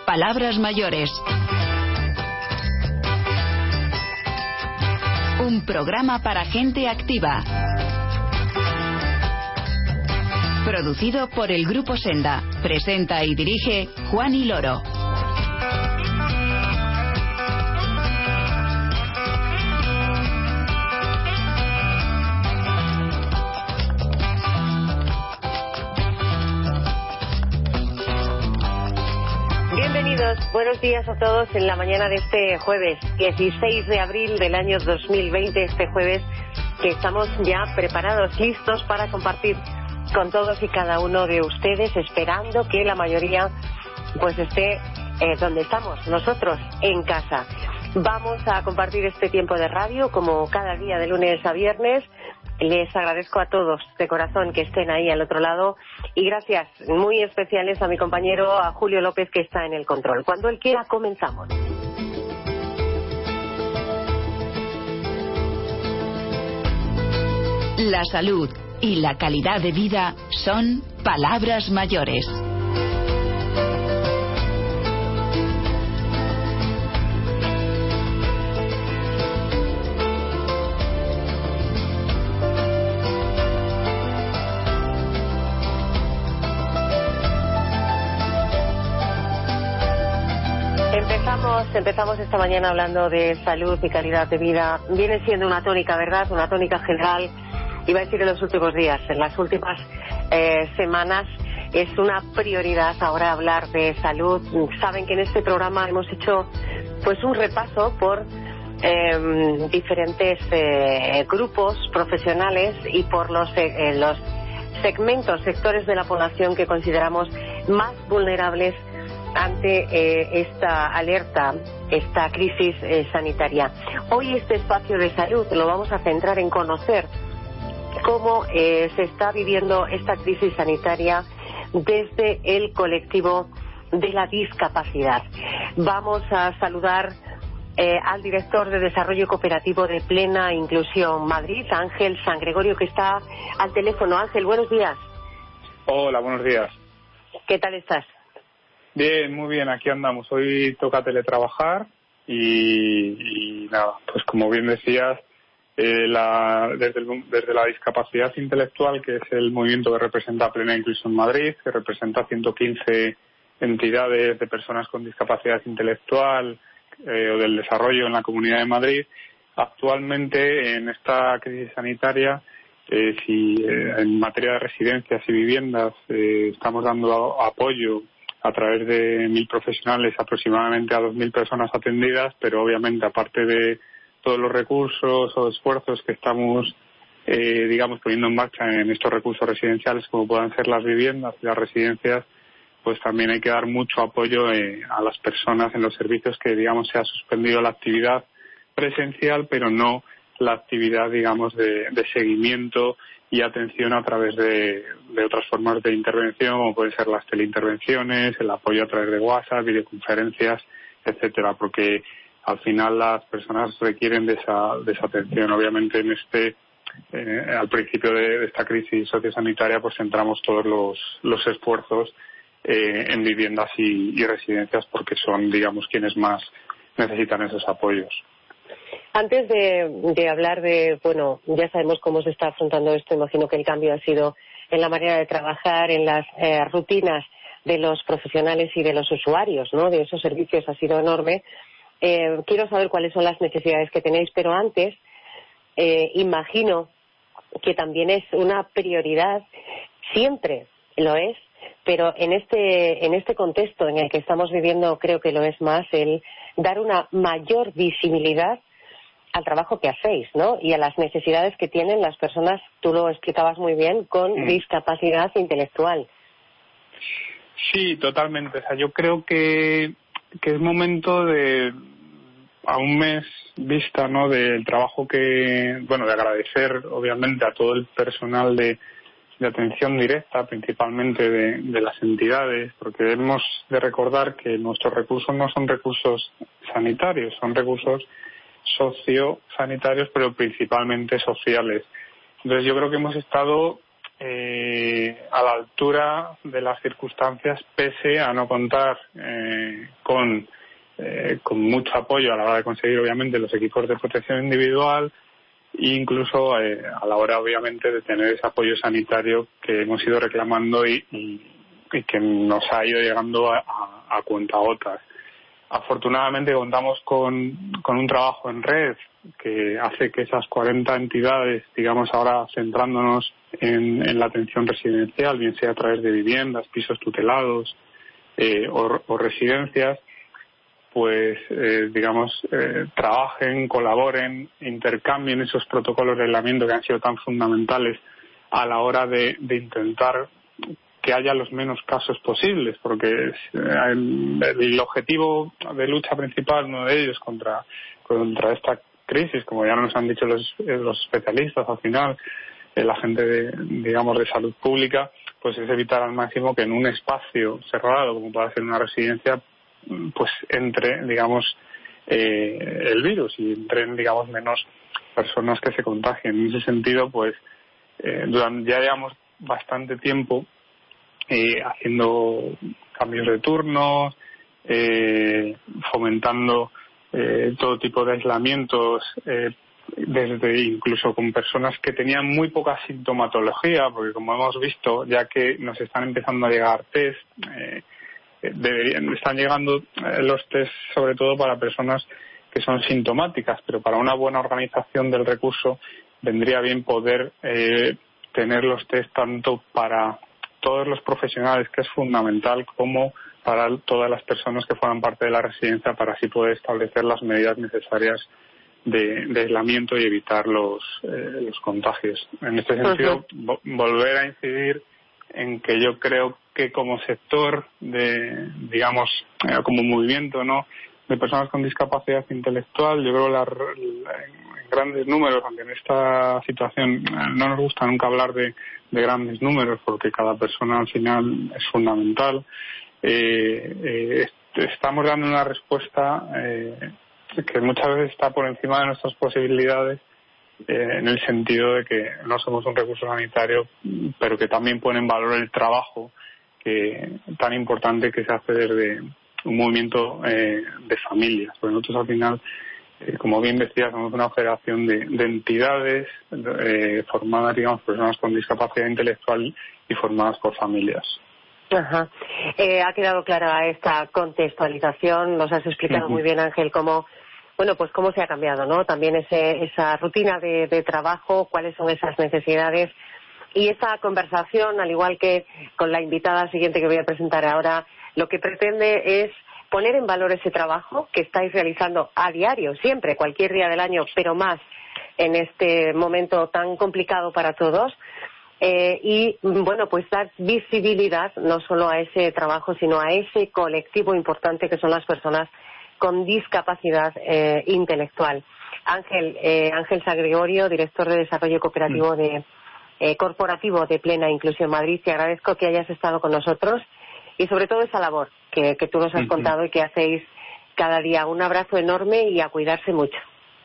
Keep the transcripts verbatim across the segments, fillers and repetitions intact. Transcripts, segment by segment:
Palabras mayores. Un programa para gente activa. Producido por el Grupo Senda. Presenta y dirige Juan y Loro. Bienvenidos, buenos días a todos en la mañana de este jueves, dieciséis de abril del año dos mil veinte, este jueves que estamos ya preparados, listos para compartir con todos y cada uno de ustedes, esperando que la mayoría pues esté eh, donde estamos, nosotros, en casa. Vamos a compartir este tiempo de radio como cada día de lunes a viernes. Les agradezco a todos de corazón que estén ahí al otro lado y gracias muy especiales a mi compañero, a Julio López, que está en el control. Cuando él quiera, comenzamos. La salud y la calidad de vida son palabras mayores. Empezamos, empezamos esta mañana hablando de salud y calidad de vida. Viene siendo una tónica, ¿verdad? Una tónica general. Iba a decir en los últimos días, en las últimas eh, semanas, es una prioridad ahora hablar de salud. Saben que en este programa hemos hecho pues un repaso por eh, diferentes eh, grupos profesionales y por los, eh, los segmentos, sectores de la población que consideramos más vulnerables ante eh, esta alerta, esta crisis eh, sanitaria. Hoy este espacio de salud lo vamos a centrar en conocer cómo eh, se está viviendo esta crisis sanitaria desde el colectivo de la discapacidad. Vamos a saludar eh, al director de Desarrollo Cooperativo de Plena Inclusión Madrid, Ángel San Gregorio, que está al teléfono. Ángel, buenos días. Hola, buenos días. ¿Qué tal estás? Bien, muy bien, aquí andamos. Hoy toca teletrabajar y, y nada, pues como bien decías, eh, la, desde, el, desde la discapacidad intelectual, que es el movimiento que representa Plena Inclusión Madrid, que representa ciento quince entidades de personas con discapacidad intelectual eh, o del desarrollo en la Comunidad de Madrid, actualmente en esta crisis sanitaria, eh, si eh, en materia de residencias y viviendas eh, estamos dando apoyo a través de mil profesionales, aproximadamente a dos mil personas atendidas, pero obviamente aparte de todos los recursos o esfuerzos que estamos, eh, digamos, poniendo en marcha en estos recursos residenciales, como puedan ser las viviendas y las residencias, pues también hay que dar mucho apoyo eh, a las personas en los servicios que, digamos, se ha suspendido la actividad presencial, pero no la actividad, digamos, de, de seguimiento y atención a través de, de otras formas de intervención, como pueden ser las teleintervenciones, el apoyo a través de WhatsApp, videoconferencias, etcétera, porque al final las personas requieren de esa, de esa atención. Obviamente en este, eh, al principio de, de esta crisis sociosanitaria, pues centramos todos los, los esfuerzos eh, en viviendas y, y residencias, porque son, digamos, quienes más necesitan esos apoyos. Antes de, de hablar de, bueno, ya sabemos cómo se está afrontando esto, imagino que el cambio ha sido en la manera de trabajar, en las eh, rutinas de los profesionales y de los usuarios, ¿no? De esos servicios ha sido enorme. Eh, quiero saber cuáles son las necesidades que tenéis, pero antes, eh, imagino que también es una prioridad, siempre lo es, pero en este, en este contexto en el que estamos viviendo creo que lo es más, el dar una mayor visibilidad al trabajo que hacéis, ¿no? Y a las necesidades que tienen las personas, tú lo explicabas muy bien, con mm. discapacidad intelectual. Sí, totalmente. O sea, yo creo que, que es momento de, a un mes vista, ¿no?, del trabajo que, bueno, de agradecer, obviamente, a todo el personal de, de atención directa, principalmente de, de las entidades, porque debemos de recordar que nuestros recursos no son recursos sanitarios, son recursos sociosanitarios, pero principalmente sociales. Entonces yo creo que hemos estado eh, a la altura de las circunstancias, pese a no contar eh, con, eh, con mucho apoyo a la hora de conseguir, obviamente, los equipos de protección individual e incluso eh, a la hora, obviamente, de tener ese apoyo sanitario que hemos ido reclamando y, y, y que nos ha ido llegando a, a, a cuentagotas. Afortunadamente contamos con, con un trabajo en red que hace que esas cuarenta entidades, digamos ahora centrándonos en, en la atención residencial, bien sea a través de viviendas, pisos tutelados eh, o, o residencias, pues eh, digamos eh, trabajen, colaboren, intercambien esos protocolos de aislamiento que han sido tan fundamentales a la hora de, de intentar que haya los menos casos posibles, porque el, el objetivo de lucha principal, uno de ellos, contra, contra esta crisis, como ya nos han dicho los, los especialistas al final, la gente de, digamos, de salud pública, pues es evitar al máximo que en un espacio cerrado, como puede ser una residencia, pues entre, digamos, eh, el virus y entren, digamos, menos personas que se contagien. En ese sentido, pues, eh, durante, ya llevamos bastante tiempo Eh, haciendo cambios de turnos, eh, fomentando eh, todo tipo de aislamientos, eh, desde incluso con personas que tenían muy poca sintomatología, porque como hemos visto, ya que nos están empezando a llegar test, eh, deberían, están llegando eh, los test sobre todo para personas que son sintomáticas, pero para una buena organización del recurso vendría bien poder eh, tener los test tanto para todos los profesionales, que es fundamental, como para todas las personas que forman parte de la residencia, para así poder establecer las medidas necesarias de, de aislamiento y evitar los, eh, los contagios. En este sentido, vo- volver a incidir en que yo creo que como sector de, digamos, eh, como movimiento, ¿no?, de personas con discapacidad intelectual, yo creo la, la, en grandes números, aunque en esta situación no nos gusta nunca hablar de, de grandes números, porque cada persona al final es fundamental, eh, eh, estamos dando una respuesta eh, que muchas veces está por encima de nuestras posibilidades, eh, en el sentido de que no somos un recurso sanitario, pero que también pone en valor el trabajo que tan importante que se hace desde un movimiento eh, de familias. Porque nosotros al final, eh, como bien decía, somos una federación de, de entidades eh, formadas, digamos, personas con discapacidad intelectual y formadas por familias. Ajá. Eh, ha quedado clara esta contextualización, nos has explicado uh-huh. muy bien, Ángel, cómo, bueno, pues cómo se ha cambiado, ¿no? También ese, esa rutina de, de trabajo, cuáles son esas necesidades. Y esa conversación, al igual que con la invitada siguiente que voy a presentar ahora, lo que pretende es poner en valor ese trabajo que estáis realizando a diario, siempre, cualquier día del año, pero más en este momento tan complicado para todos. Eh, y, bueno, pues dar visibilidad no solo a ese trabajo, sino a ese colectivo importante que son las personas con discapacidad eh, intelectual. Ángel, eh, Ángel Sagregorio, director de Desarrollo Cooperativo mm. de eh, Corporativo de Plena Inclusión Madrid, te agradezco que hayas estado con nosotros y sobre todo esa labor que, que tú nos has uh-huh. contado y que hacéis cada día. Un abrazo enorme y a cuidarse mucho.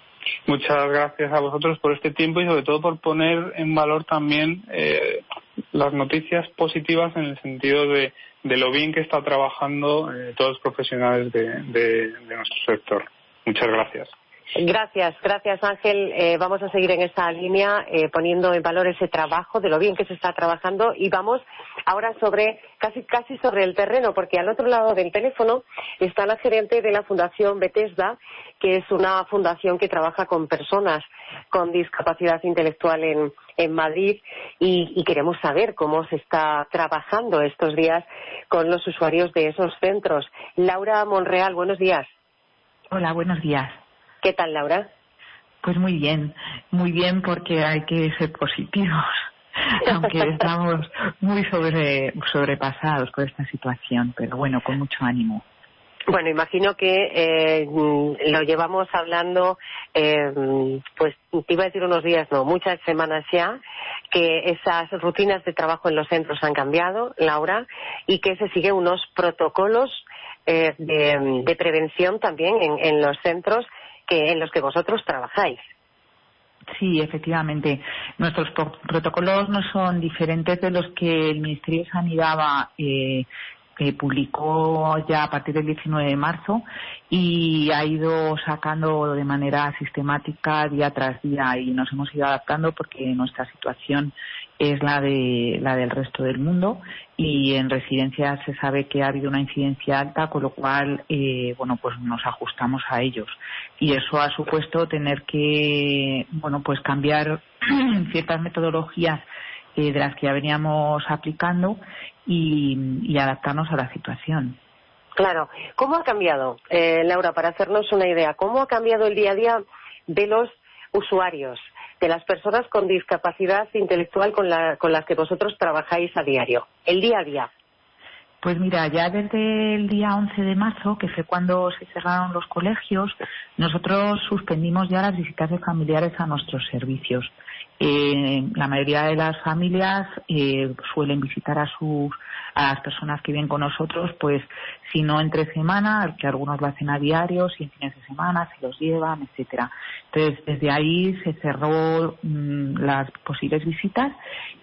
Muchas gracias a vosotros por este tiempo y sobre todo por poner en valor también eh, las noticias positivas en el sentido de, de lo bien que está trabajando eh, todos los profesionales de, de, de nuestro sector. Muchas gracias. Gracias, gracias Ángel. Eh, vamos a seguir en esta línea eh, poniendo en valor ese trabajo, de lo bien que se está trabajando, y vamos ahora sobre casi casi sobre el terreno, porque al otro lado del teléfono está la gerente de la Fundación Bethesda, que es una fundación que trabaja con personas con discapacidad intelectual en, en Madrid, y, y queremos saber cómo se está trabajando estos días con los usuarios de esos centros. Laura Monreal, buenos días. Hola, buenos días. ¿Qué tal, Laura? Pues muy bien, muy bien, porque hay que ser positivos, aunque estamos muy sobre, sobrepasados por esta situación, pero bueno, con mucho ánimo. Bueno, imagino que eh, lo llevamos hablando, eh, pues te iba a decir unos días, no, muchas semanas ya, que esas rutinas de trabajo en los centros han cambiado, Laura, y que se siguen unos protocolos eh, de, de prevención también en, en los centros que en los que vosotros trabajáis. Sí, efectivamente. Nuestros pro- protocolos no son diferentes de los que el Ministerio de Sanidad va, eh, que publicó ya a partir del diecinueve de marzo y ha ido sacando de manera sistemática día tras día, y nos hemos ido adaptando porque nuestra situación es la de la del resto del mundo, y en residencias se sabe que ha habido una incidencia alta, con lo cual eh, bueno, pues nos ajustamos a ellos, y eso ha supuesto tener que bueno pues cambiar ciertas metodologías eh, de las que ya veníamos aplicando y, y adaptarnos a la situación. Claro. ¿Cómo ha cambiado, eh, Laura, para hacernos una idea, cómo ha cambiado el día a día de los usuarios, de las personas con discapacidad intelectual con, la, con las que vosotros trabajáis a diario, el día a día? Pues mira, ya desde el día once de marzo, que fue cuando se cerraron los colegios, nosotros suspendimos ya las visitas de familiares a nuestros servicios. Eh, la mayoría de las familias eh, suelen visitar a sus a las personas que viven con nosotros, pues si no entre semana, que algunos lo hacen a diario, si en fines de semana se los llevan, etcétera. Entonces, desde ahí se cerró mmm, las posibles visitas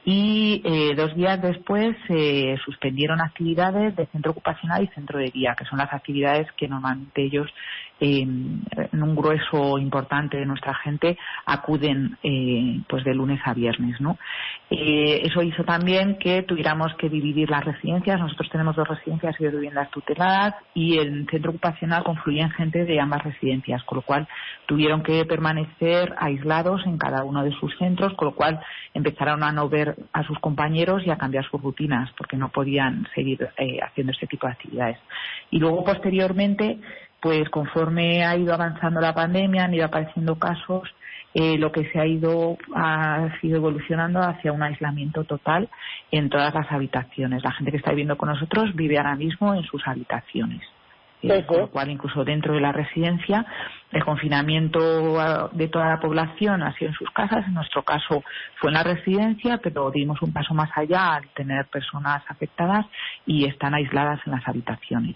y eh, dos días después se eh, suspendieron actividades de centro ocupacional y centro de día, que son las actividades que normalmente ellos, eh, en un grueso importante de nuestra gente, acuden eh, pues de lunes a viernes, ¿no? Eh, eso hizo también que tuviéramos que dividir las residencias. Nosotros tenemos dos residencias y dos viviendas tuteladas, y el centro ocupacional confluía gente de ambas residencias, con lo cual tuvieron que permanecer aislados en cada uno de sus centros, con lo cual empezaron a no ver a sus compañeros y a cambiar sus rutinas, porque no podían seguir eh, haciendo este tipo de actividades. Y luego, posteriormente, pues conforme ha ido avanzando la pandemia, han ido apareciendo casos, eh, lo que se ha ido ha sido evolucionando hacia un aislamiento total en todas las habitaciones. La gente que está viviendo con nosotros vive ahora mismo en sus habitaciones. Eh, con lo cual, incluso dentro de la residencia, el confinamiento de toda la población ha sido en sus casas. En nuestro caso fue en la residencia, pero dimos un paso más allá al tener personas afectadas y están aisladas en las habitaciones.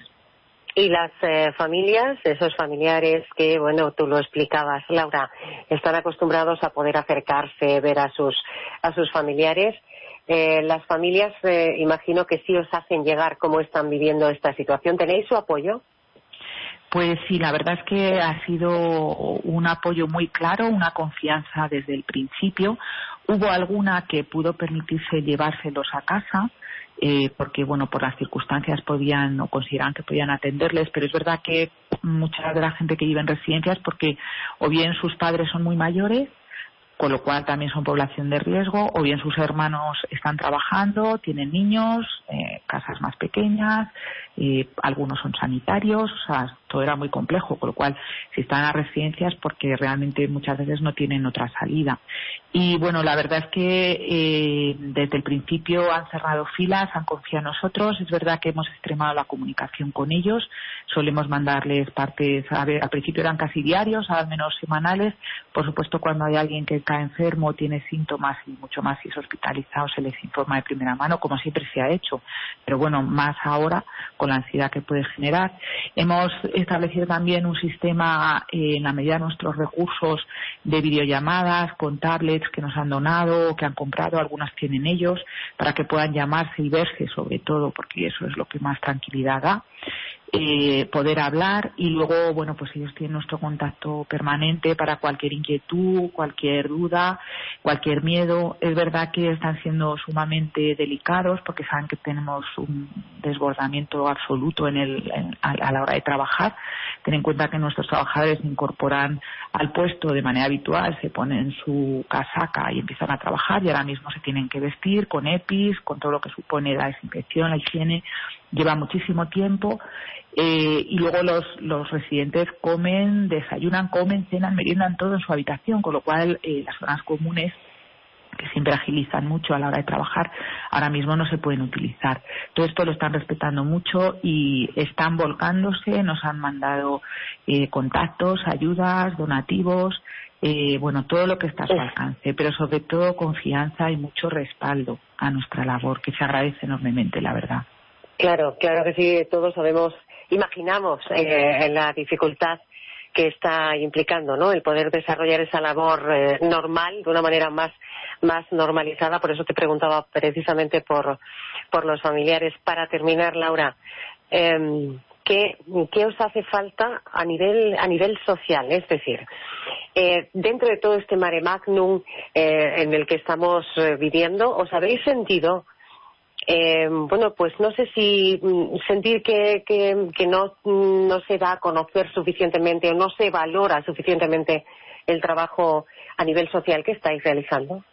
Y las eh, familias, esos familiares que, bueno, tú lo explicabas, Laura, están acostumbrados a poder acercarse, ver a sus a sus familiares. Eh, las familias, eh, imagino que sí os hacen llegar cómo están viviendo esta situación. ¿Tenéis su apoyo? Pues sí, la verdad es que ha sido un apoyo muy claro, una confianza desde el principio. Hubo alguna que pudo permitirse llevárselos a casa, eh, porque, bueno, por las circunstancias podían o consideraban que podían atenderles, pero es verdad que mucha de la gente que vive en residencias, porque o bien sus padres son muy mayores, con lo cual también son población de riesgo, o bien sus hermanos están trabajando, tienen niños, eh, casas más pequeñas, eh, algunos son sanitarios, o sea, todo era muy complejo, con lo cual si están en las residencias porque realmente muchas veces no tienen otra salida. Y bueno, la verdad es que eh, desde el principio han cerrado filas, han confiado en nosotros. Es verdad que hemos extremado la comunicación con ellos, solemos mandarles partes, a ver, al principio eran casi diarios, al menos semanales. Por supuesto, cuando hay alguien que cae enfermo, tiene síntomas y mucho más si es hospitalizado, se les informa de primera mano, como siempre se ha hecho, pero bueno, más ahora con la ansiedad que puede generar. Hemos establecido también un sistema, eh, en la medida de nuestros recursos, de videollamadas con tablets que nos han donado o que han comprado, algunas tienen ellos, para que puedan llamarse y verse, sobre todo, porque eso es lo que más tranquilidad da. Eh, poder hablar, y luego, bueno, pues ellos tienen nuestro contacto permanente para cualquier inquietud, cualquier duda, cualquier miedo. Es verdad que están siendo sumamente delicados porque saben que tenemos un desbordamiento absoluto en el, en, a, a la hora de trabajar. Ten en cuenta que nuestros trabajadores se incorporan al puesto de manera habitual, se ponen su casaca y empiezan a trabajar, y ahora mismo se tienen que vestir con EPIs, con todo lo que supone la desinfección, la higiene. Lleva muchísimo tiempo. Eh, y luego los, los residentes comen, desayunan, comen, cenan, meriendan todo en su habitación, con lo cual eh, las zonas comunes, que siempre agilizan mucho a la hora de trabajar, ahora mismo no se pueden utilizar. Todo esto lo están respetando mucho y están volcándose, nos han mandado eh, contactos, ayudas, donativos, eh, bueno, todo lo que está a su alcance, pero sobre todo confianza y mucho respaldo a nuestra labor, que se agradece enormemente, la verdad. Claro, claro que sí, todos sabemos, imaginamos eh, la dificultad que está implicando, ¿no?, el poder desarrollar esa labor eh, normal, de una manera más más normalizada. Por eso te preguntaba precisamente por por los familiares. Para terminar, Laura, eh, ¿qué, qué os hace falta a nivel a nivel social? Es decir, eh, dentro de todo este mare magnum eh, en el que estamos eh, viviendo, ¿os habéis sentido Eh, bueno, pues no sé si sentir que, que, que no, no se da a conocer suficientemente o no se valora suficientemente el trabajo a nivel social que estáis realizando?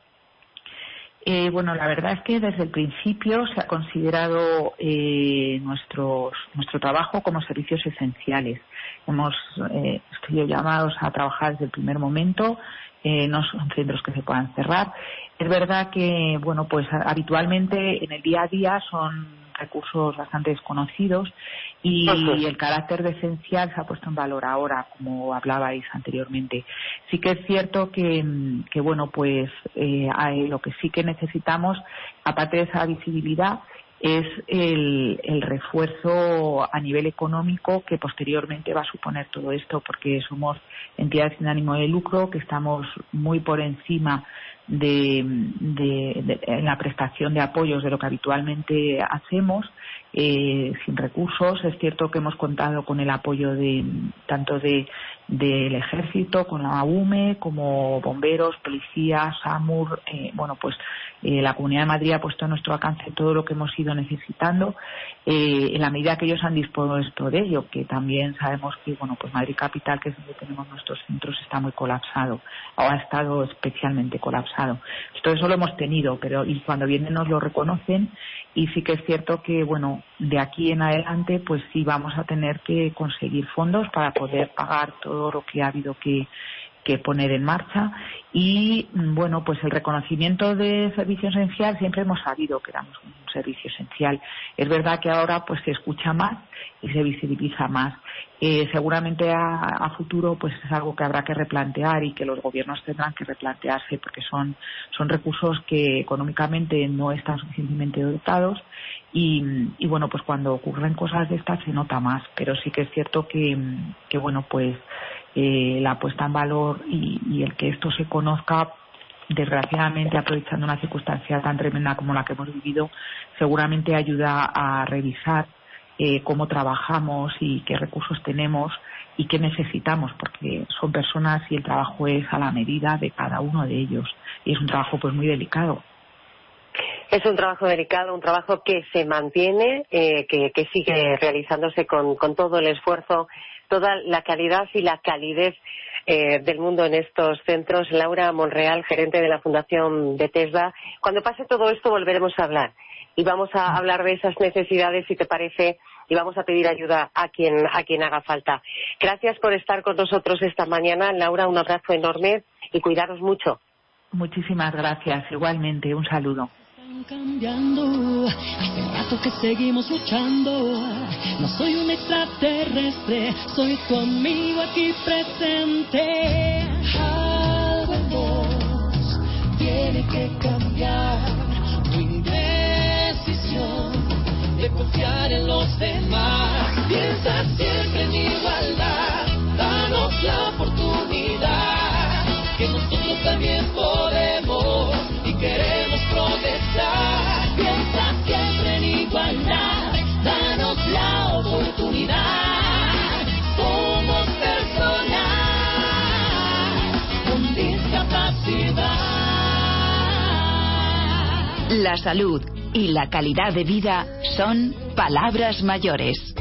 Eh, bueno, la verdad es que desde el principio se ha considerado eh, nuestros, nuestro trabajo como servicios esenciales. Hemos eh, sido llamados a trabajar desde el primer momento. Eh, no son centros que se puedan cerrar. Es verdad que, bueno, pues habitualmente en el día a día son recursos bastante desconocidos y uh-huh. el carácter de esencial se ha puesto en valor ahora, como hablabais anteriormente. Sí que es cierto que, que bueno, pues eh, hay, lo que sí que necesitamos, aparte de esa visibilidad, es el, el refuerzo a nivel económico que posteriormente va a suponer todo esto, porque somos entidades sin ánimo de lucro, que estamos muy por encima de, de, de en la prestación de apoyos de lo que habitualmente hacemos, eh, sin recursos. Es cierto que hemos contado con el apoyo de tanto de del Ejército, con la U M E, como bomberos, policías, SAMUR, eh, bueno, pues eh, la Comunidad de Madrid ha puesto a nuestro alcance todo lo que hemos ido necesitando, eh, en la medida que ellos han dispuesto de ello, que también sabemos que, bueno, pues Madrid Capital, que es donde tenemos nuestros centros, está muy colapsado, o ha estado especialmente colapsado. Todo eso lo hemos tenido, pero y cuando vienen nos lo reconocen, y sí que es cierto que, bueno, de aquí en adelante, pues sí vamos a tener que conseguir fondos para poder pagar todo lo que ha habido que, que poner en marcha. Y bueno, pues el reconocimiento de servicio esencial, siempre hemos sabido que éramos un servicio esencial. Es verdad que ahora pues se escucha más y se visibiliza más. Eh, seguramente a, a futuro pues es algo que habrá que replantear y que los gobiernos tendrán que replantearse, porque son son recursos que económicamente no están suficientemente dotados y, y bueno, pues cuando ocurren cosas de estas se nota más, pero sí que es cierto que, que bueno, pues eh, la puesta en valor y, y el que esto se conozca, desgraciadamente aprovechando una circunstancia tan tremenda como la que hemos vivido, seguramente ayuda a revisar eh, cómo trabajamos y qué recursos tenemos y qué necesitamos, porque son personas y el trabajo es a la medida de cada uno de ellos y es un trabajo pues muy delicado. Es un trabajo delicado, un trabajo que se mantiene, eh, que, que sigue realizándose con, con todo el esfuerzo, toda la calidad y la calidez eh, del mundo en estos centros. Laura Monreal, gerente de la Fundación Bethesda. Cuando pase todo esto volveremos a hablar y vamos a hablar de esas necesidades, si te parece, y vamos a pedir ayuda a quien a quien haga falta. Gracias por estar con nosotros esta mañana, Laura, un abrazo enorme y cuidaros mucho. Muchísimas gracias, igualmente, un saludo. Cambiando, hace rato que seguimos luchando. No soy un extraterrestre, soy tu amigo aquí presente. Algo en vos tiene que cambiar, tu indecisión de confiar en los demás. Piensa siempre en igualdad, danos la oportunidad, que nosotros también podemos y queremos protestar. Piensa siempre en igualdad, danos la oportunidad. Somos personas con discapacidad. La salud y la calidad de vida son palabras mayores.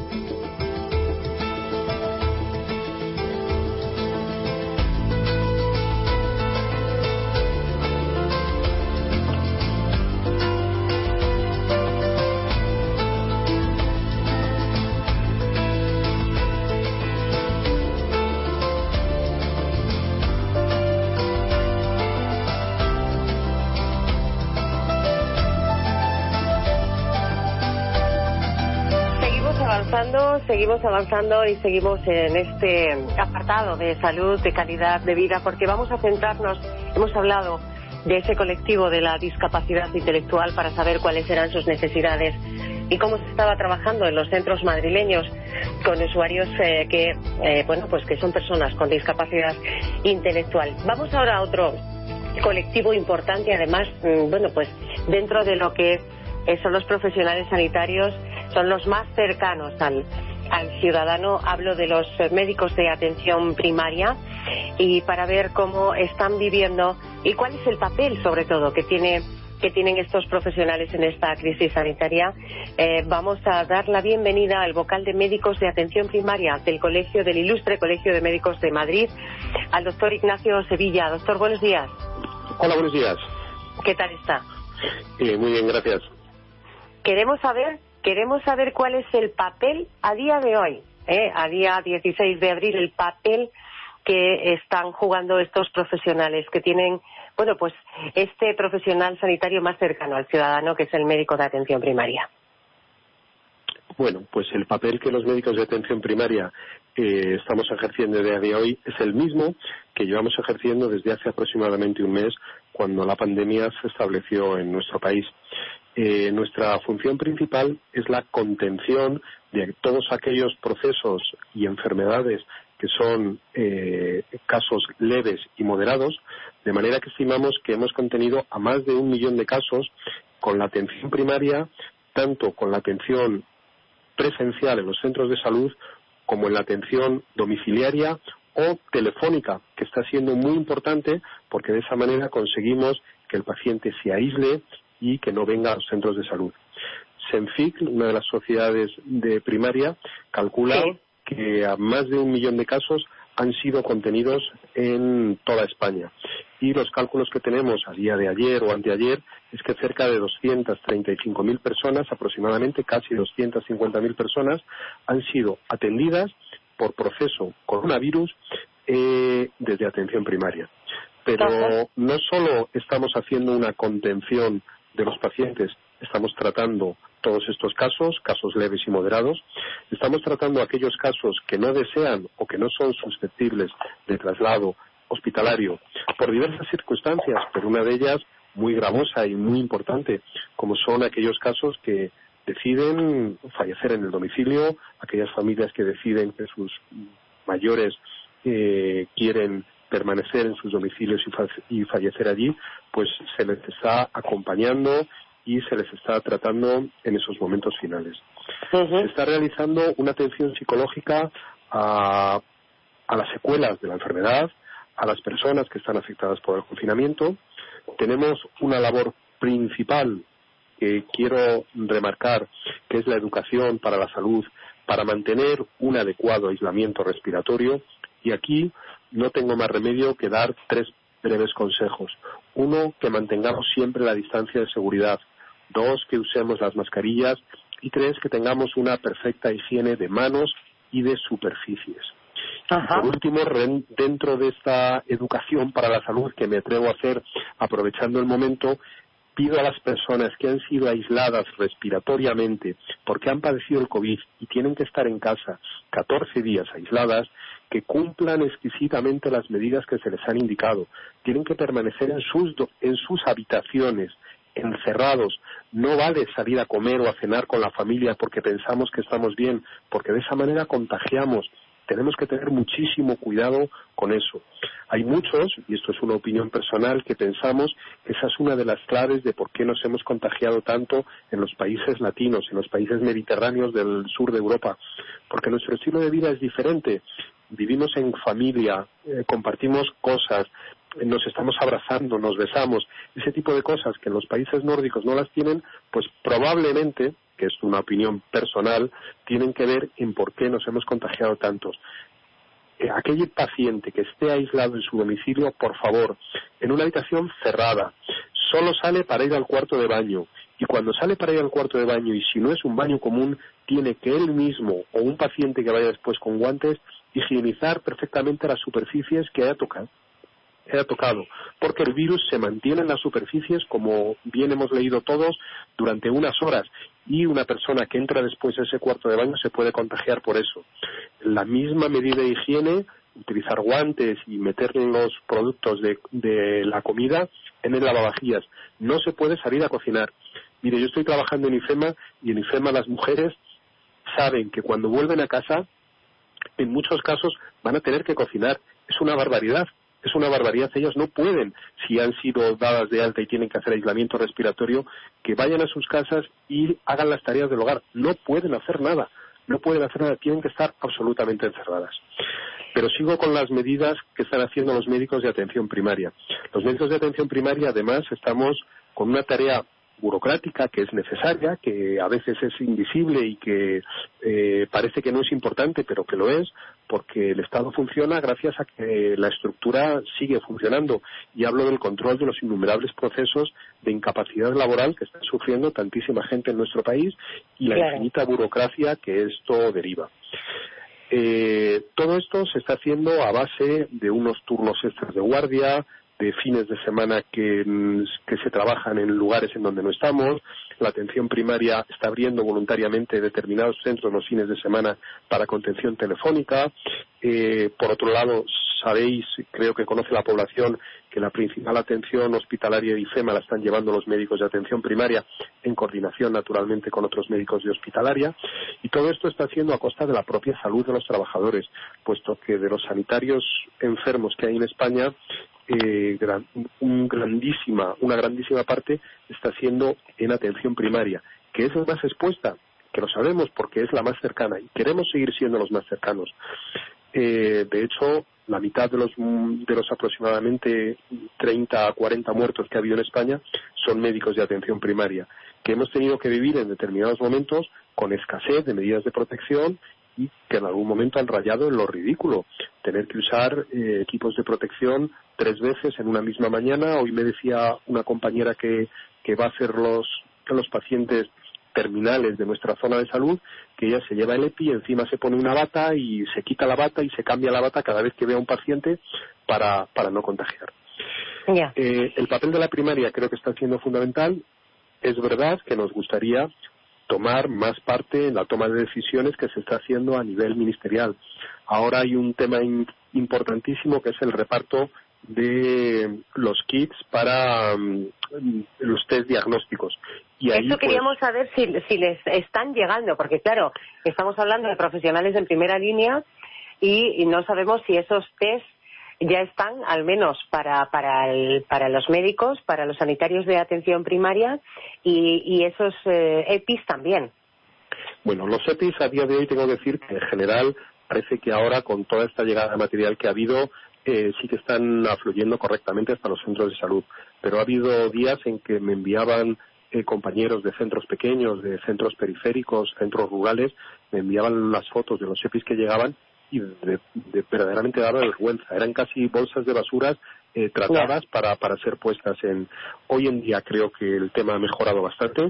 Seguimos avanzando y seguimos en este apartado de salud, de calidad de vida, porque vamos a centrarnos, hemos hablado de ese colectivo de la discapacidad intelectual para saber cuáles eran sus necesidades y cómo se estaba trabajando en los centros madrileños con usuarios eh, que, eh, bueno, pues que son personas con discapacidad intelectual. Vamos ahora a otro colectivo importante, además, bueno, pues dentro de lo que son los profesionales sanitarios, son los más cercanos al, al ciudadano. Hablo de los médicos de atención primaria, y para ver cómo están viviendo y cuál es el papel, sobre todo, que tiene que tienen estos profesionales en esta crisis sanitaria, eh, vamos a dar la bienvenida al vocal de médicos de atención primaria del colegio, del Ilustre Colegio de Médicos de Madrid, al doctor Ignacio Sevilla. Doctor, buenos días. Hola, buenos días. ¿Qué tal está? Eh, muy bien, gracias. Queremos saber, queremos saber cuál es el papel a día de hoy, eh, a día dieciséis de abril, el papel que están jugando estos profesionales, que tienen, bueno, pues este profesional sanitario más cercano al ciudadano, que es el médico de atención primaria. Bueno, pues el papel que los médicos de atención primaria eh, estamos ejerciendo a día de hoy es el mismo que llevamos ejerciendo desde hace aproximadamente un mes, cuando la pandemia se estableció en nuestro país. Eh, nuestra función principal es la contención de todos aquellos procesos y enfermedades que son eh, casos leves y moderados, de manera que estimamos que hemos contenido a más de un millón de casos con la atención primaria, tanto con la atención presencial en los centros de salud como en la atención domiciliaria o telefónica, que está siendo muy importante porque de esa manera conseguimos que el paciente se aísle y que no venga a los centros de salud. Senfic, una de las sociedades de primaria, calcula sí. que a más de un millón de casos han sido contenidos en toda España. Y los cálculos que tenemos a día de ayer o anteayer es que cerca de doscientas treinta y cinco mil personas, aproximadamente casi doscientas cincuenta mil personas, han sido atendidas por proceso coronavirus eh, desde atención primaria. Pero no solo estamos haciendo una contención de los pacientes, estamos tratando todos estos casos, casos leves y moderados, estamos tratando aquellos casos que no desean o que no son susceptibles de traslado hospitalario por diversas circunstancias, pero una de ellas muy gravosa y muy importante, como son aquellos casos que deciden fallecer en el domicilio, aquellas familias que deciden que sus mayores eh, quieren permanecer en sus domicilios y, fa- y fallecer allí, pues se les está acompañando y se les está tratando en esos momentos finales. Uh-huh. Se está realizando una atención psicológica a, a las secuelas de la enfermedad, a las personas que están afectadas por el confinamiento. Tenemos una labor principal que quiero remarcar, que es la educación para la salud, para mantener un adecuado aislamiento respiratorio, y aquí no tengo más remedio que dar tres breves consejos. Uno, que mantengamos siempre la distancia de seguridad. Dos, que usemos las mascarillas. Y tres, que tengamos una perfecta higiene de manos y de superficies. Ajá. Por último, dentro de esta educación para la salud que me atrevo a hacer aprovechando el momento, pido a las personas que han sido aisladas respiratoriamente porque han padecido el COVID y tienen que estar en casa catorce días aisladas, que cumplan exquisitamente las medidas que se les han indicado. Tienen que permanecer en sus, en sus habitaciones, encerrados. No vale salir a comer o a cenar con la familia porque pensamos que estamos bien, porque de esa manera contagiamos. Tenemos que tener muchísimo cuidado con eso. Hay muchos, y esto es una opinión personal, que pensamos que esa es una de las claves de por qué nos hemos contagiado tanto en los países latinos, en los países mediterráneos del sur de Europa, porque nuestro estilo de vida es diferente. Vivimos en familia, eh, compartimos cosas, nos estamos abrazando, nos besamos, ese tipo de cosas que en los países nórdicos no las tienen, pues probablemente, que es una opinión personal, tienen que ver en por qué nos hemos contagiado tantos. Eh, aquel paciente que esté aislado en su domicilio, por favor, en una habitación cerrada, solo sale para ir al cuarto de baño, y cuando sale para ir al cuarto de baño, y si no es un baño común, tiene que él mismo o un paciente que vaya después con guantes higienizar perfectamente las superficies que haya tocado. haya tocado, porque el virus se mantiene en las superficies, como bien hemos leído todos, durante unas horas, y una persona que entra después a ese cuarto de baño se puede contagiar por eso. La misma medida de higiene, utilizar guantes y meter los productos de, de la comida en el lavavajillas. No se puede salir a cocinar. Mire, yo estoy trabajando en IFEMA y en IFEMA las mujeres saben que cuando vuelven a casa, en muchos casos van a tener que cocinar. Es una barbaridad. Es una barbaridad. Ellas no pueden, si han sido dadas de alta y tienen que hacer aislamiento respiratorio, que vayan a sus casas y hagan las tareas del hogar. No pueden hacer nada. No pueden hacer nada. Tienen que estar absolutamente encerradas. Pero sigo con las medidas que están haciendo los médicos de atención primaria. Los médicos de atención primaria, además, estamos con una tarea burocrática que es necesaria, que a veces es invisible y que eh, parece que no es importante, pero que lo es, porque el Estado funciona gracias a que la estructura sigue funcionando. Y hablo del control de los innumerables procesos de incapacidad laboral que está sufriendo tantísima gente en nuestro país y la Claro. infinita burocracia que esto deriva. Eh, todo esto se está haciendo a base de unos turnos extras de guardia, de fines de semana que, que se trabajan en lugares en donde no estamos. La atención primaria está abriendo voluntariamente determinados centros los fines de semana para contención telefónica. Eh, por otro lado, sabéis, creo que conoce la población, que la principal atención hospitalaria de IFEMA la están llevando los médicos de atención primaria en coordinación, naturalmente, con otros médicos de hospitalaria. Y todo esto está haciendo a costa de la propia salud de los trabajadores, puesto que de los sanitarios enfermos que hay en España, Eh, gran, un grandísima, una grandísima parte está siendo en atención primaria, que es la más expuesta, que lo sabemos porque es la más cercana y queremos seguir siendo los más cercanos. Eh, de hecho, la mitad de los, de los aproximadamente treinta a cuarenta muertos que ha habido en España son médicos de atención primaria, que hemos tenido que vivir en determinados momentos con escasez de medidas de protección y que en algún momento han rayado en lo ridículo. Tener que usar eh, equipos de protección tres veces en una misma mañana. Hoy me decía una compañera que, que va a hacer los, los pacientes terminales de nuestra zona de salud, que ella se lleva el EPI, encima se pone una bata y se quita la bata y se cambia la bata cada vez que ve a un paciente para, para no contagiar. Ya. Eh, el papel de la primaria creo que está siendo fundamental. Es verdad que nos gustaría tomar más parte en la toma de decisiones que se está haciendo a nivel ministerial. Ahora hay un tema in, importantísimo que es el reparto de los kits para um, los test diagnósticos. Y ahí, Eso queríamos pues, saber si, si les están llegando, porque claro, estamos hablando de profesionales en primera línea y, y no sabemos si esos test ya están, al menos para para el, para los médicos, para los sanitarios de atención primaria y, y esos eh, EPIs también. Bueno, los EPIs a día de hoy tengo que decir que en general parece que ahora con toda esta llegada de material que ha habido eh, sí que están afluyendo correctamente hasta los centros de salud. Pero ha habido días en que me enviaban eh, compañeros de centros pequeños, de centros periféricos, centros rurales, me enviaban las fotos de los EPIs que llegaban y de, de verdaderamente daba vergüenza. Eran casi bolsas de basuras eh, tratadas yeah. para, para ser puestas en... Hoy en día creo que el tema ha mejorado bastante,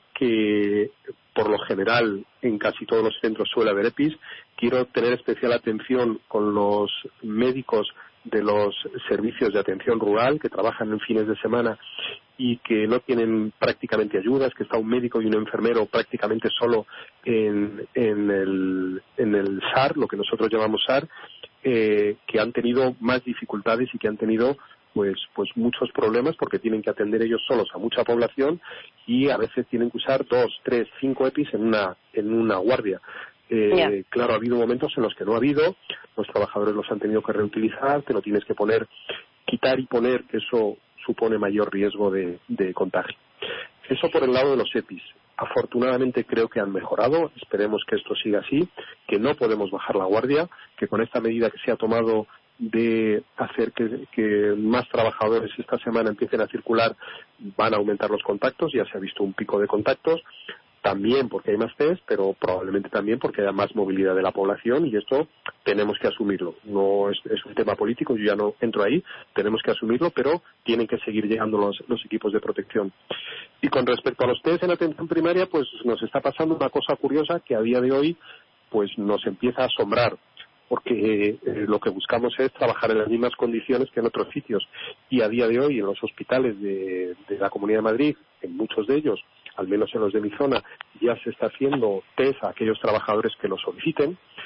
que por lo general en casi todos los centros suele haber EPIs. Quiero tener especial atención con los médicos de los servicios de atención rural que trabajan en fines de semana y que no tienen prácticamente ayudas, que está un médico y un enfermero prácticamente solo en, en, el, en el S A R, lo que nosotros llamamos S A R, eh, que han tenido más dificultades y que han tenido pues pues muchos problemas porque tienen que atender ellos solos a mucha población y a veces tienen que usar dos, tres, cinco EPIs en una en una guardia. Eh, yeah. Claro, ha habido momentos en los que no ha habido, los trabajadores los han tenido que reutilizar, te lo tienes que poner, quitar y poner, que eso supone mayor riesgo de, de contagio. Eso por el lado de los EPIs. Afortunadamente creo que han mejorado, esperemos que esto siga así, que no podemos bajar la guardia, que con esta medida que se ha tomado de hacer que, que más trabajadores esta semana empiecen a circular, van a aumentar los contactos, ya se ha visto un pico de contactos, también porque hay más test, pero probablemente también porque haya más movilidad de la población y esto tenemos que asumirlo. No es, es un tema político, yo ya no entro ahí, tenemos que asumirlo, pero tienen que seguir llegando los, los equipos de protección. Y con respecto a los test en atención primaria, pues nos está pasando una cosa curiosa que a día de hoy pues nos empieza a asombrar, porque eh, lo que buscamos es trabajar en las mismas condiciones que en otros sitios. Y a día de hoy en los hospitales de, de la Comunidad de Madrid, en muchos de ellos, al menos en los de mi zona, ya se está haciendo test a aquellos trabajadores que lo soliciten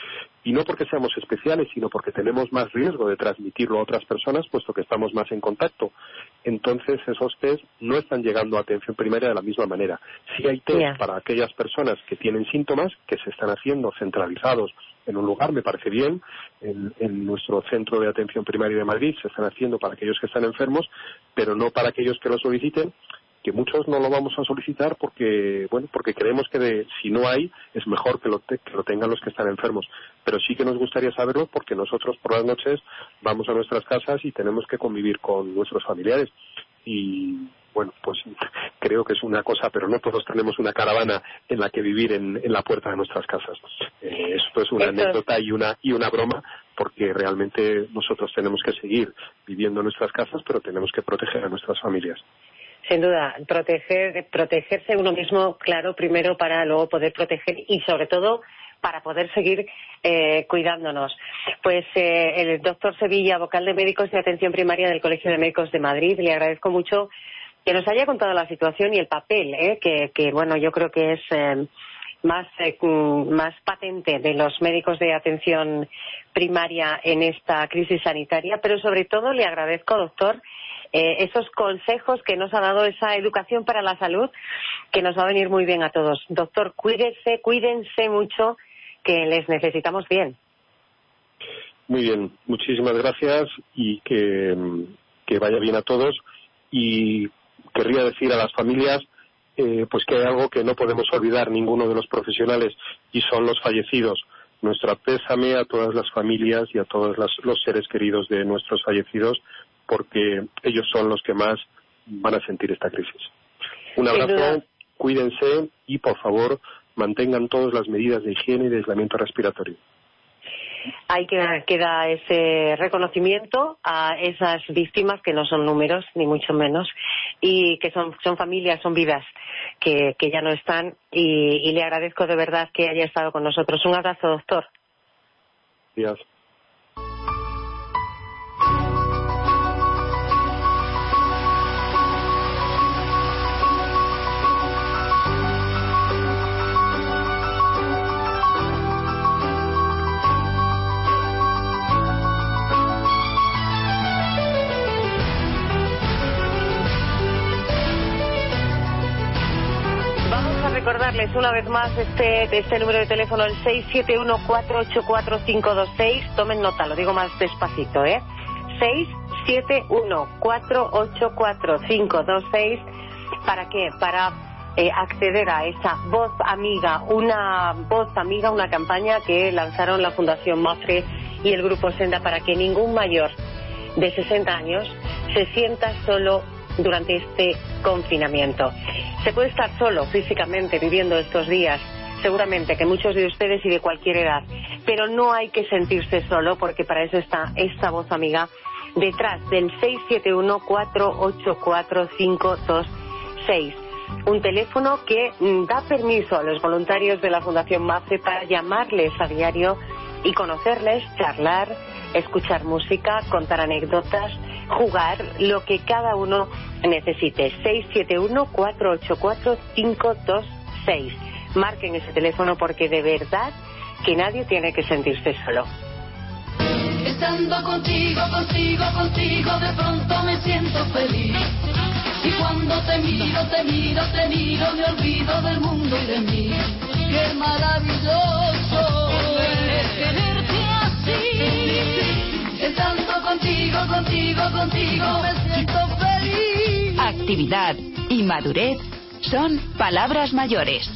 y no porque seamos especiales, sino porque tenemos más riesgo de transmitirlo a otras personas, puesto que estamos más en contacto. Entonces, esos test no están llegando a atención primaria de la misma manera. Sí hay test yeah. para aquellas personas que tienen síntomas, que se están haciendo centralizados en un lugar, me parece bien, en, en nuestro centro de atención primaria de Madrid se están haciendo para aquellos que están enfermos, pero no para aquellos que lo soliciten, que muchos no lo vamos a solicitar porque bueno porque creemos que de, si no hay es mejor que lo, te, que lo tengan los que están enfermos, pero sí que nos gustaría saberlo porque nosotros por las noches vamos a nuestras casas y tenemos que convivir con nuestros familiares y bueno pues creo que es una cosa, pero no todos tenemos una caravana en la que vivir en, en la puerta de nuestras casas. Eh, esto es una Esto... anécdota y una y una broma, porque realmente nosotros tenemos que seguir viviendo en nuestras casas, pero tenemos que proteger a nuestras familias. Sin duda, proteger, protegerse uno mismo, claro, primero para luego poder proteger y sobre todo para poder seguir eh, cuidándonos. Pues eh, el doctor Sevilla, vocal de Médicos de Atención Primaria del Colegio de Médicos de Madrid, le agradezco mucho que nos haya contado la situación y el papel, eh, que, que bueno, yo creo que es eh, más, eh, más patente de los médicos de atención primaria en esta crisis sanitaria, pero sobre todo le agradezco, doctor, Eh, esos consejos que nos ha dado, esa educación para la salud que nos va a venir muy bien a todos. Doctor, cuídese, cuídense mucho, que les necesitamos bien. Muy bien, muchísimas gracias y que, que vaya bien a todos. Y querría decir a las familias eh, pues que hay algo que no podemos olvidar ninguno de los profesionales y son los fallecidos. Nuestro pésame a todas las familias y a todos las, los seres queridos de nuestros fallecidos, porque ellos son los que más van a sentir esta crisis. Un abrazo, cuídense y, por favor, mantengan todas las medidas de higiene y de aislamiento respiratorio. Hay que queda ese reconocimiento a esas víctimas que no son números, ni mucho menos, y que son, son familias, son vidas que, que ya no están, y, y le agradezco de verdad que haya estado con nosotros. Un abrazo, doctor. Gracias. Recordarles una vez más este, este número de teléfono, el seis siete uno, cuatro ocho cuatro, cinco dos seis. Tomen nota, lo digo más despacito, ¿eh? seis siete uno, cuatro ocho cuatro, cinco dos seis. ¿Para qué? Para eh, acceder a esa voz amiga, una voz amiga, una campaña que lanzaron la Fundación MAPFRE y el Grupo Senda para que ningún mayor de sesenta años se sienta solo durante este confinamiento. Se puede estar solo físicamente viviendo estos días, seguramente que muchos de ustedes y de cualquier edad, pero no hay que sentirse solo, porque para eso está esta voz amiga detrás del seis siete uno, cuatro ocho cuatro, cinco dos seis. Un teléfono que da permiso a los voluntarios de la Fundación MAPFRE para llamarles a diario y conocerles, charlar, escuchar música, contar anécdotas, jugar, lo que cada uno necesite. seis siete uno, cuatro ocho cuatro, cinco dos seis. Marquen ese teléfono porque de verdad que nadie tiene que sentirse solo. Estando contigo, contigo, contigo, de pronto me siento feliz. Y cuando te miro, te miro, te miro, me olvido del mundo y de mí. Qué maravilloso es quererte así. Estando contigo, contigo, contigo, me siento feliz. Actividad y madurez son palabras mayores.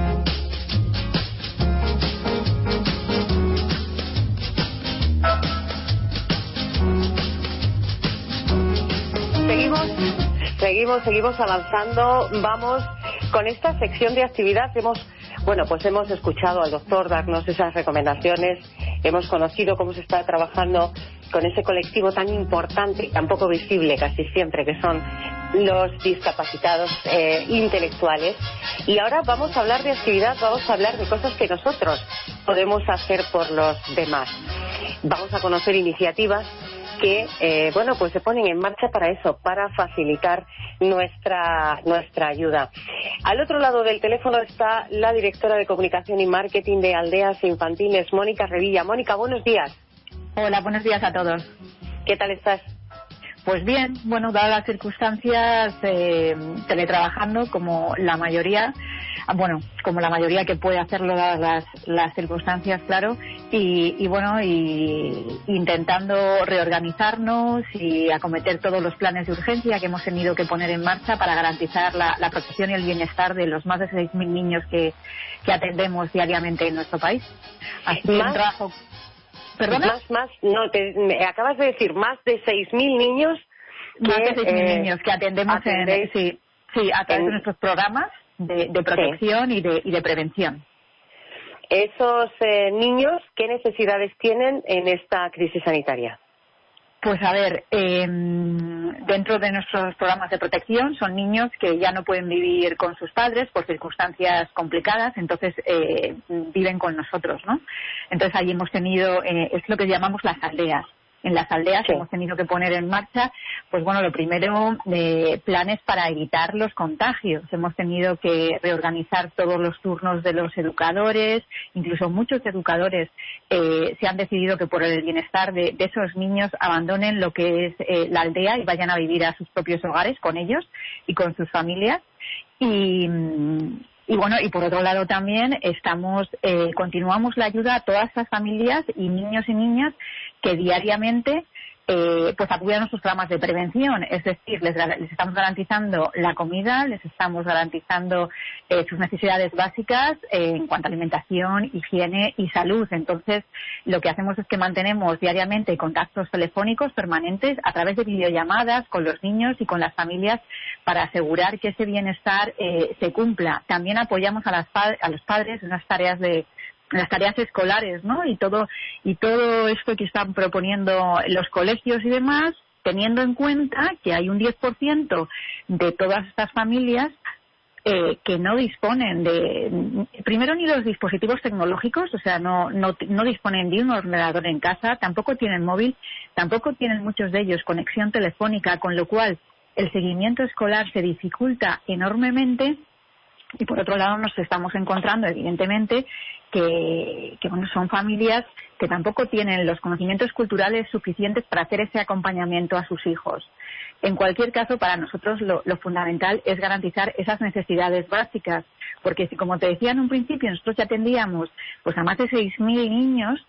Seguimos, seguimos, seguimos avanzando. Vamos con esta sección de actividad. Hemos, bueno, pues hemos escuchado al doctor darnos esas recomendaciones. Hemos conocido cómo se está trabajando con ese colectivo tan importante y tan poco visible casi siempre, que son los discapacitados eh, intelectuales. Y ahora vamos a hablar de actividad, vamos a hablar de cosas que nosotros podemos hacer por los demás. Vamos a conocer iniciativas que, eh, bueno, pues se ponen en marcha para eso, para facilitar nuestra nuestra ayuda. Al otro lado del teléfono está la directora de Comunicación y Marketing de Aldeas Infantiles, Mónica Revilla. Mónica, buenos días. Hola, buenos días a todos. ¿Qué tal estás? Pues bien, bueno, dadas las circunstancias, eh, teletrabajando como la mayoría, bueno, como la mayoría que puede hacerlo dadas las, las circunstancias, claro, y, y bueno, y intentando reorganizarnos y acometer todos los planes de urgencia que hemos tenido que poner en marcha para garantizar la, la protección y el bienestar de los más de seis mil niños que, que atendemos diariamente en nuestro país. Así que un trabajo... ¿Perdona? Más, más, no, te, me acabas de decir más de seis mil niños. Que, más de seis mil eh, niños que atendemos en, sí, sí, a través en, de nuestros programas de, de protección sí. y, de, y de prevención. Esos eh, niños, ¿qué necesidades tienen en esta crisis sanitaria? Pues a ver, eh, dentro de nuestros programas de protección son niños que ya no pueden vivir con sus padres por circunstancias complicadas, entonces eh, viven con nosotros, ¿no? Entonces allí hemos tenido, eh, es lo que llamamos las aldeas. En las aldeas sí. hemos tenido que poner en marcha, pues bueno, lo primero, eh, planes para evitar los contagios. Hemos tenido que reorganizar todos los turnos de los educadores, incluso muchos educadores eh, se han decidido que por el bienestar de, de esos niños abandonen lo que es eh, la aldea y vayan a vivir a sus propios hogares con ellos y con sus familias. Y... Y bueno, y por otro lado también estamos, eh, continuamos la ayuda a todas esas familias y niños y niñas que diariamente eh, pues acuden a nuestros programas de prevención, es decir, les, les estamos garantizando la comida, les estamos garantizando eh, sus necesidades básicas eh, en cuanto a alimentación, higiene y salud. Entonces, lo que hacemos es que mantenemos diariamente contactos telefónicos permanentes a través de videollamadas con los niños y con las familias para asegurar que ese bienestar eh, se cumpla. También apoyamos a, las a los padres en las tareas de las tareas escolares, ¿no? Y todo y todo esto que están proponiendo los colegios y demás, teniendo en cuenta que hay un diez por ciento de todas estas familias eh, que no disponen de, primero, ni los dispositivos tecnológicos, o sea, no, no, no disponen de un ordenador en casa, tampoco tienen móvil, tampoco tienen muchos de ellos conexión telefónica, con lo cual el seguimiento escolar se dificulta enormemente. Y por otro lado nos estamos encontrando, evidentemente, que, que bueno, son familias que tampoco tienen los conocimientos culturales suficientes para hacer ese acompañamiento a sus hijos. En cualquier caso, para nosotros lo, lo fundamental es garantizar esas necesidades básicas, porque si, como te decía en un principio, nosotros ya atendíamos pues a más de seis mil niños,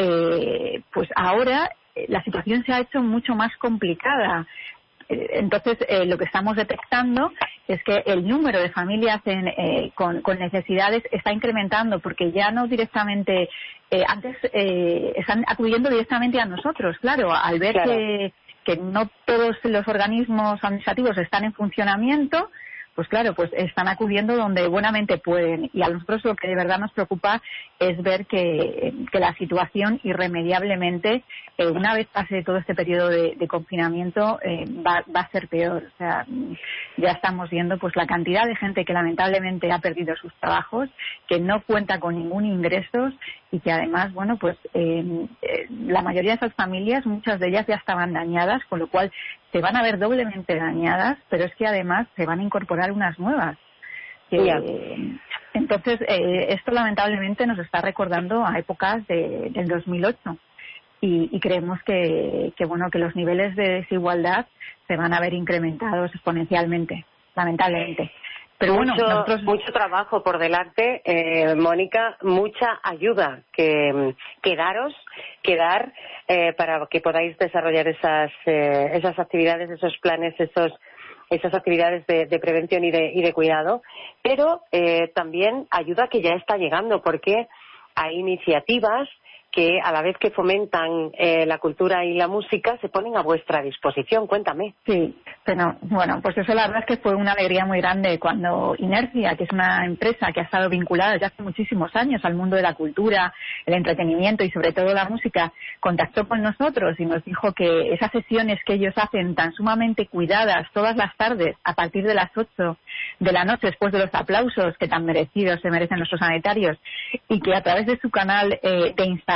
eh, pues ahora eh, la situación se ha hecho mucho más complicada. Entonces, eh, lo que estamos detectando es que el número de familias en, eh, con, con necesidades está incrementando, porque ya no directamente, eh, antes eh, están acudiendo directamente a nosotros, claro, al ver claro. que, que no todos los organismos administrativos están en funcionamiento, pues claro, pues están acudiendo donde buenamente pueden. Y a nosotros lo que de verdad nos preocupa es ver que, que la situación irremediablemente, eh, una vez pase todo este periodo de, de confinamiento, eh, va, va a ser peor. O sea, ya estamos viendo pues la cantidad de gente que lamentablemente ha perdido sus trabajos, que no cuenta con ningún ingreso y que además, bueno, pues eh, eh, la mayoría de esas familias, muchas de ellas ya estaban dañadas, con lo cual se van a ver doblemente dañadas, pero es que además se van a incorporar unas nuevas. Que, yeah. Entonces, eh, esto lamentablemente nos está recordando a épocas de, del dos mil ocho y, y creemos que, que, bueno, que los niveles de desigualdad se van a ver incrementados exponencialmente, lamentablemente. Pero mucho, bueno, nosotros... mucho trabajo por delante, eh, Mónica, mucha ayuda que, que daros, que dar eh, para que podáis desarrollar esas eh, esas actividades, esos planes, esos esas actividades de, de prevención y de, y de cuidado, pero eh, también ayuda que ya está llegando, porque hay iniciativas que a la vez que fomentan eh, la cultura y la música se ponen a vuestra disposición. Cuéntame. Sí, pero bueno, pues eso la verdad es que fue una alegría muy grande cuando Inercia, que es una empresa que ha estado vinculada ya hace muchísimos años al mundo de la cultura, el entretenimiento y sobre todo la música, contactó con nosotros y nos dijo que esas sesiones que ellos hacen tan sumamente cuidadas todas las tardes a partir de las ocho de la noche, después de los aplausos que tan merecidos se merecen nuestros sanitarios, y que a través de su canal eh, de Instagram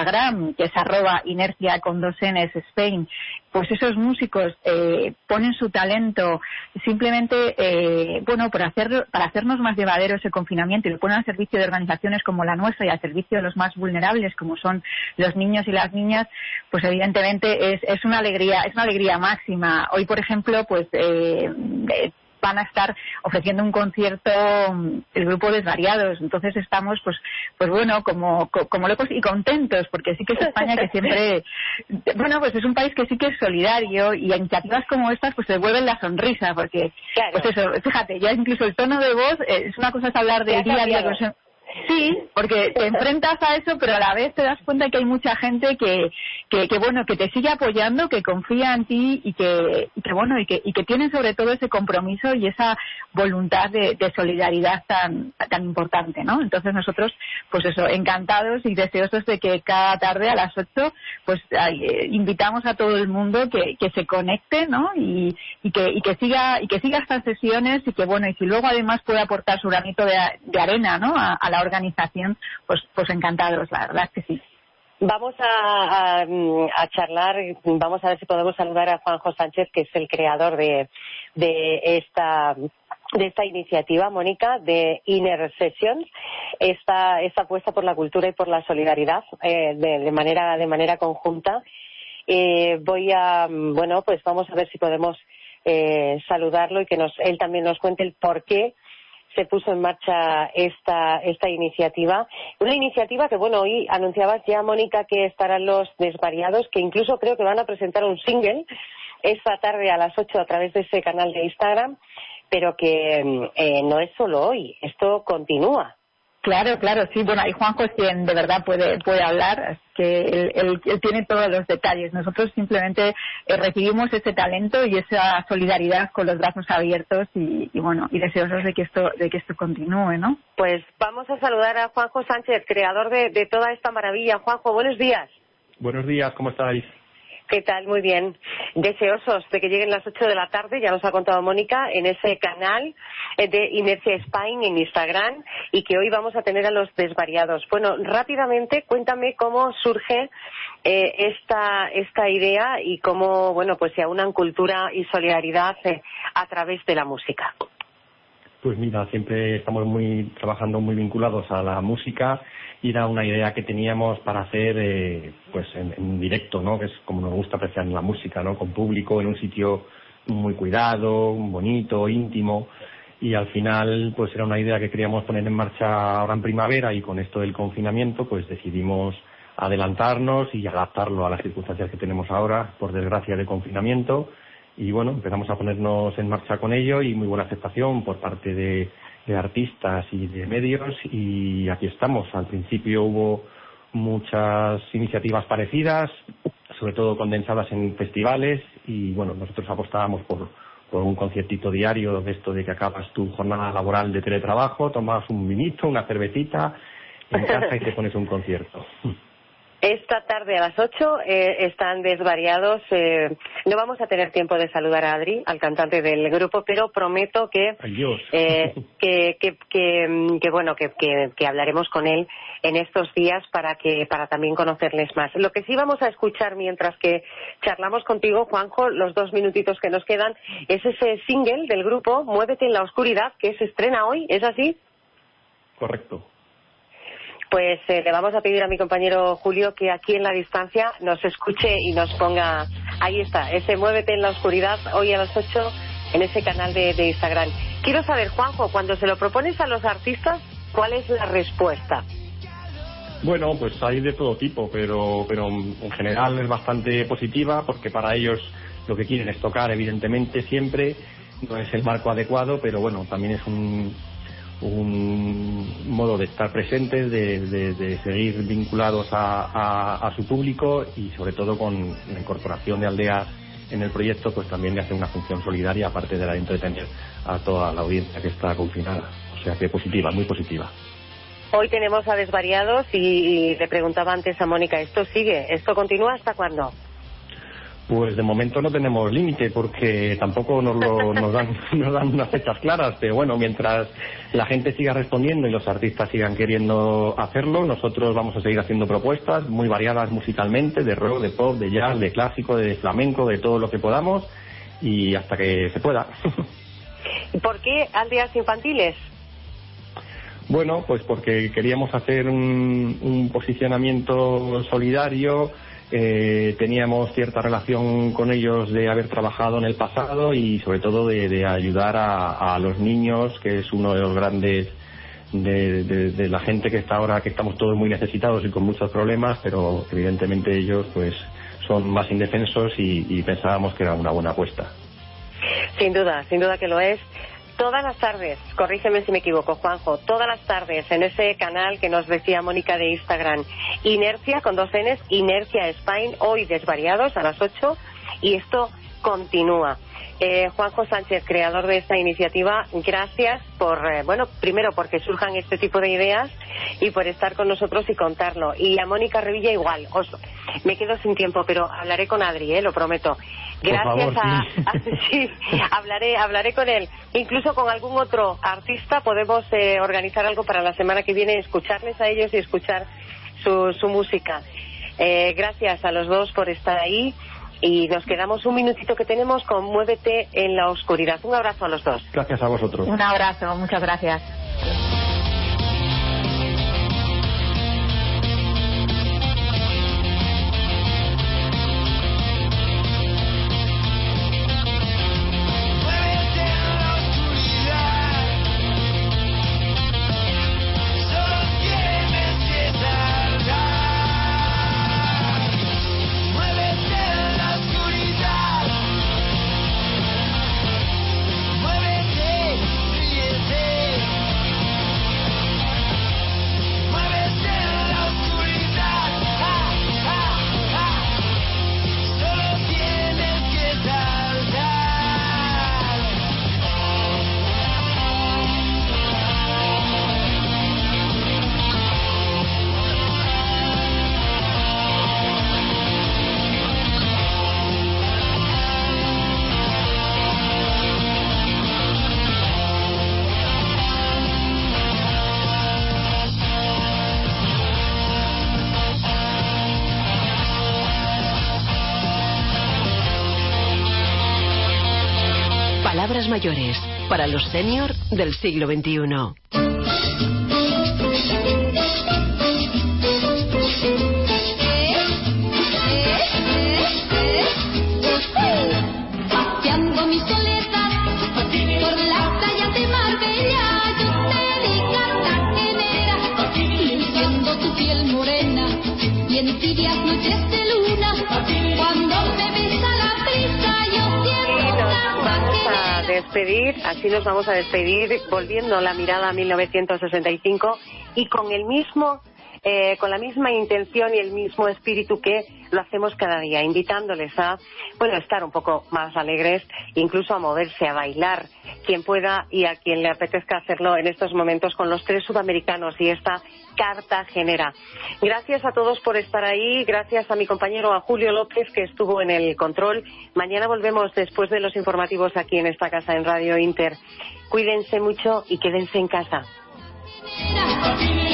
Instagram, que es arroba inercia con dos N's Spain, pues esos músicos eh, ponen su talento simplemente, eh, bueno, para, hacer, para hacernos más llevadero ese confinamiento, y lo ponen al servicio de organizaciones como la nuestra y al servicio de los más vulnerables, como son los niños y las niñas, pues evidentemente es, es una alegría, es una alegría máxima. Hoy, por ejemplo, pues eh, eh, van a estar ofreciendo un concierto el grupo Desvariados, entonces estamos pues pues bueno como como locos y contentos, porque sí que es España que siempre, bueno, pues es un país que sí que es solidario, y a iniciativas como estas pues se devuelven la sonrisa, porque claro, pues eso, fíjate, ya incluso el tono de voz eh, es una cosa es hablar del día a día con su... Sí, porque te enfrentas a eso, pero a la vez te das cuenta que hay mucha gente que, que, que bueno, que te sigue apoyando, que confía en ti y que, y que bueno, y que, y que tienen sobre todo ese compromiso y esa voluntad de, de solidaridad tan, tan importante, ¿no? Entonces nosotros, pues eso, encantados y deseosos de que cada tarde a las ocho, pues eh, invitamos a todo el mundo que, que se conecte, ¿no? Y, y que, y que siga, y que siga estas sesiones, y que bueno, y si luego además puede aportar su granito de, de arena, ¿no? A, a la organización, pues pues encantados, la verdad es que sí. Vamos a, a, a charlar, vamos a ver si podemos saludar a Juanjo Sánchez, que es el creador de, de esta de esta iniciativa, Mónica, de Inner Sessions, esta, esta apuesta por la cultura y por la solidaridad eh, de, de manera de manera conjunta. Eh, voy a, bueno, pues vamos a ver si podemos eh, saludarlo y que nos él también nos cuente el por qué se puso en marcha esta esta iniciativa. Una iniciativa que, bueno, hoy anunciabas ya, Mónica, que estarán los Desvariados, que incluso creo que van a presentar un single esta tarde a las ocho a través de ese canal de Instagram, pero que eh, no es solo hoy, esto continúa. Claro, claro, sí. Bueno, ahí Juanjo es quien de verdad puede puede hablar, que él, él, él tiene todos los detalles. Nosotros simplemente eh, recibimos ese talento y esa solidaridad con los brazos abiertos y, y bueno, y deseosos de que esto de que esto continúe, ¿no? Pues vamos a saludar a Juanjo Sánchez, creador de, de toda esta maravilla. Juanjo, buenos días. Buenos días, ¿cómo estáis? ¿Qué tal? Muy bien. Deseosos de que lleguen las ocho de la tarde, ya nos ha contado Mónica, en ese canal de Inercia Spain en Instagram, y que hoy vamos a tener a los Desvariados. Bueno, rápidamente, cuéntame cómo surge eh, esta esta idea y cómo, bueno, pues se aunan cultura y solidaridad eh, a través de la música. Pues mira, siempre estamos muy trabajando muy vinculados a la música, y era una idea que teníamos para hacer eh, pues en, en directo, ¿no? Que es como nos gusta apreciar la música, ¿no? Con público, en un sitio muy cuidado, bonito, íntimo, y al final pues era una idea que queríamos poner en marcha ahora en primavera, y con esto del confinamiento pues decidimos adelantarnos y adaptarlo a las circunstancias que tenemos ahora, por desgracia, de confinamiento. Y bueno, empezamos a ponernos en marcha con ello, y muy buena aceptación por parte de, de artistas y de medios, y aquí estamos. Al principio hubo muchas iniciativas parecidas, sobre todo condensadas en festivales, y bueno, nosotros apostábamos por, por un conciertito diario, de esto de que acabas tu jornada laboral de teletrabajo, tomas un vinito, una cervecita en casa y te pones un concierto. Esta tarde a las ocho eh, están Desvariados. Eh, no vamos a tener tiempo de saludar a Adri, al cantante del grupo, pero prometo que eh, que, que, que, que bueno que, que, que hablaremos con él en estos días para que para también conocerles más. Lo que sí vamos a escuchar mientras que charlamos contigo, Juanjo, los dos minutitos que nos quedan, es ese single del grupo Muévete en la oscuridad, que se estrena hoy, ¿es así? Correcto. Pues eh, le vamos a pedir a mi compañero Julio que aquí en la distancia nos escuche y nos ponga, ahí está, ese Muévete en la oscuridad, hoy a las ocho en ese canal de, de Instagram. Quiero saber, Juanjo, cuando se lo propones a los artistas, ¿cuál es la respuesta? Bueno, pues hay de todo tipo, pero, pero en general es bastante positiva, porque para ellos lo que quieren es tocar, evidentemente, siempre. No es el marco adecuado, pero bueno, también es un... un modo de estar presentes, de, de, de seguir vinculados a, a, a su público, y sobre todo con la incorporación de Aldeas en el proyecto, pues también le hace una función solidaria, aparte de la de entretener a toda la audiencia que está confinada. O sea que positiva, muy positiva. Hoy tenemos a Desvariados y, y le preguntaba antes a Mónica, ¿esto sigue? ¿Esto continúa hasta cuándo? Pues de momento no tenemos límite porque tampoco nos, lo, nos, dan, nos dan unas fechas claras, pero bueno, mientras la gente siga respondiendo y los artistas sigan queriendo hacerlo, nosotros vamos a seguir haciendo propuestas muy variadas musicalmente, de rock, de pop, de jazz, de clásico, de flamenco, de todo lo que podamos y hasta que se pueda. ¿Por qué aldeas infantiles? Bueno, pues porque queríamos hacer un, un posicionamiento solidario. Eh, teníamos cierta relación con ellos de haber trabajado en el pasado y sobre todo de, de ayudar a, a los niños, que es uno de los grandes de, de, de la gente que está ahora, que estamos todos muy necesitados y con muchos problemas, pero evidentemente ellos pues son más indefensos y, y pensábamos que era una buena apuesta. Sin duda, sin duda que lo es. Todas las tardes, corrígeme si me equivoco, Juanjo, todas las tardes en ese canal que nos decía Mónica de Instagram, Inercia con dos N's, Inercia Spain, hoy Desvariados a las ocho, y esto continúa. Eh, Juanjo Sánchez, creador de esta iniciativa, gracias por, eh, bueno, primero porque surjan este tipo de ideas y por estar con nosotros y contarlo. Y a Mónica Revilla igual, os, me quedo sin tiempo, pero hablaré con Adri, eh, lo prometo. Gracias. Por favor, a, sí. a sí, hablaré, hablaré con él. Incluso con algún otro artista podemos eh, organizar algo para la semana que viene, escucharles a ellos y escuchar su, su música. Eh, gracias a los dos por estar ahí. Y nos quedamos un minutito que tenemos con Muévete en la oscuridad. Un abrazo a los dos. Gracias a vosotros. Un abrazo, muchas gracias. Palabras mayores para los senior del siglo veintiuno. Paseando mi soledad por las playas de Marbella, yo te vi cartagenera, luciendo tu piel morena y en tibias noches de luna, cuando me besa la brisa yo siento una despedir, así nos vamos a despedir, volviendo la mirada a mil novecientos sesenta y cinco y con el mismo, eh, con la misma intención y el mismo espíritu que lo hacemos cada día, invitándoles a, bueno, estar un poco más alegres, incluso a moverse, a bailar, quien pueda y a quien le apetezca hacerlo en estos momentos con los tres sudamericanos y esta Cartagenera. Gracias a todos por estar ahí, gracias a mi compañero, a Julio López, que estuvo en el control. Mañana volvemos después de los informativos aquí en esta casa, en Radio Inter. Cuídense mucho y quédense en casa.